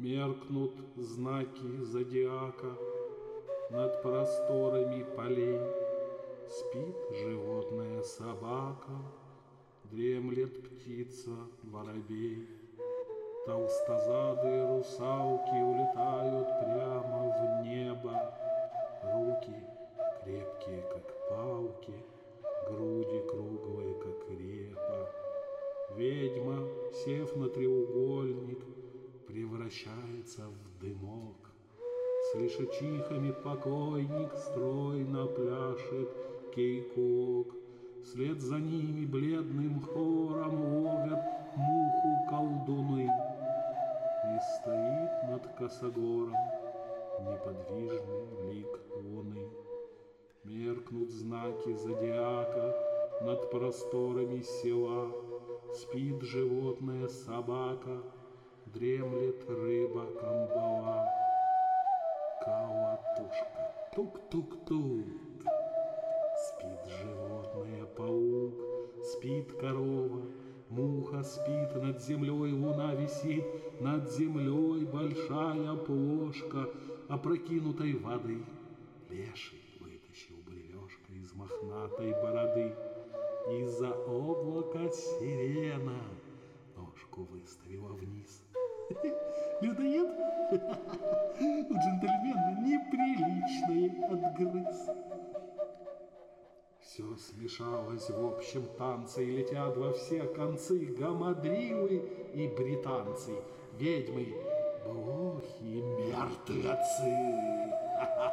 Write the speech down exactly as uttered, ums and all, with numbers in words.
Меркнут знаки зодиака над просторами полей. Спит животное собака, дремлет птица воробей. Толстозадые русалки улетают прямо в небо. Руки крепкие, как палки, груди круглые, как репа. Ведьма, сев на треугольник, превращается в дымок. С лишачихами покойник стройно пляшет кейкок. Вслед за ними бледным хором ловят муху колдуны. И стоит над косогором неподвижный лик луны. Меркнут знаки зодиака над просторами села. Спит животное собака, дремлет рыба камбала. Колотушка, тук-тук-тук. Спит животное паук, спит корова, муха спит, над землей луна висит, над землей большая плошка опрокинутой воды. Леший вытащил бревешко из мохнатой бороды. Из-за облака сирена ножку выставила вниз. Людоед? У джентльмена неприличный отгрыз. Все смешалось в общем танце, и летят во все концы гамадрилы и британцы, ведьмы, блохи, мертвецы.